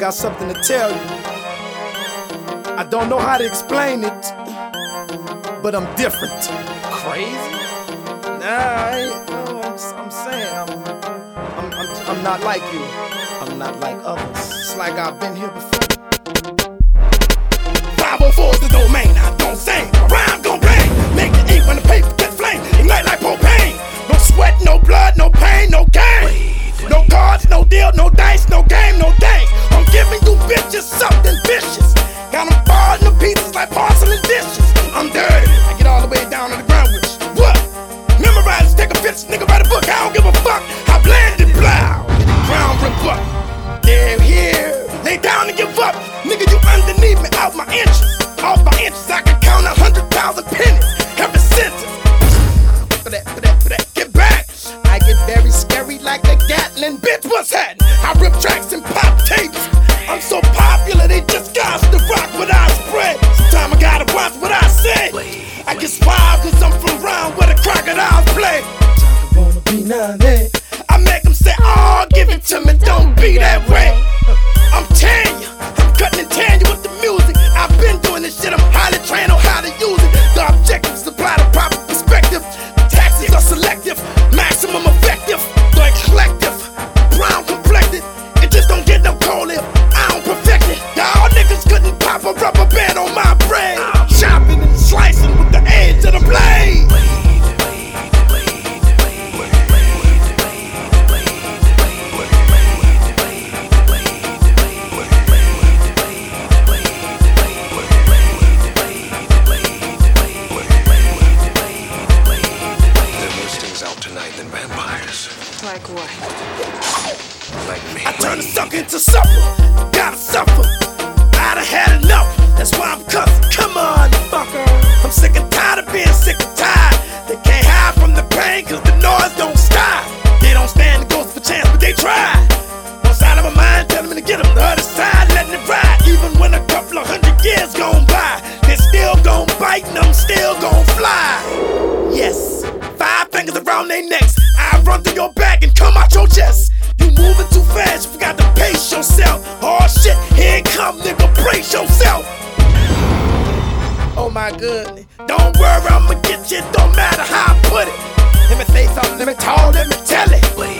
got something to tell you. I don't know how to explain it, but I'm different. Crazy? Nah, I ain't, no, I'm saying I'm not like you. I'm not like others. It's like I've been here before. 504's the domain, I don't sing. My rhyme gon' bang. Make the ink when the paper get flame. Ignite like propane. No sweat, no blood, no pain, no gain. No cards, no deal, no dice, no game, no thing. I'm giving you bitches something vicious. Got them falling to pieces like porcelain dishes. I'm dirty, I get all the way down to the ground with you. What? Memorize, take a picture, nigga write a book. I don't give a fuck. I blend it, blow. Ground rip up. They're here. Lay down and give up. Nigga, you underneath me, out my inches. Off my inches, I can count 100,000 pennies. Every sentence. For that, get back. I get very scary like a Gatlin. Bitch, what's happening? I rip tracks and pop tapes. I'm so popular, they just got to rock what I spread. Sometimes I gotta watch what I say. I get wild cause I'm from around where the crocodiles play. Wanna be now and then. I make them say, oh, give it to me, don't be that way. I'm tearing you, I'm cutting and tearing you with the music. I've been doing this shit, I'm highly trained on how to use it. The objective is to apply the proper perspective. The taxes are selective, maximum effective. The collective, brown complected. It just don't get no cold lip, I don't perfect it. Y'all niggas couldn't pop a rubber band on my brain. Chopping and slicing with the edge of the blade. Like what? Like me. I turn a sucker into supper. Gotta suffer. I done had enough. That's why I'm cussing. Come on, fucker. I'm sick and tired of being sick and tired. They can't hide from the pain cause the noise don't stop. They don't stand the ghost for chance, but they try. One side of my mind telling me to get them, the other side letting it ride. Even when a couple of 100 years gone by, they still gon' bite and I'm still gon' fly. Yes, 5 fingers around their necks. I run through your back and come out your chest. You moving too fast, you forgot to pace yourself. Oh shit, here it come, nigga, brace yourself. Oh my goodness, don't worry, I'ma get you, don't matter how I put it. Let me say something, let me talk, let me tell it.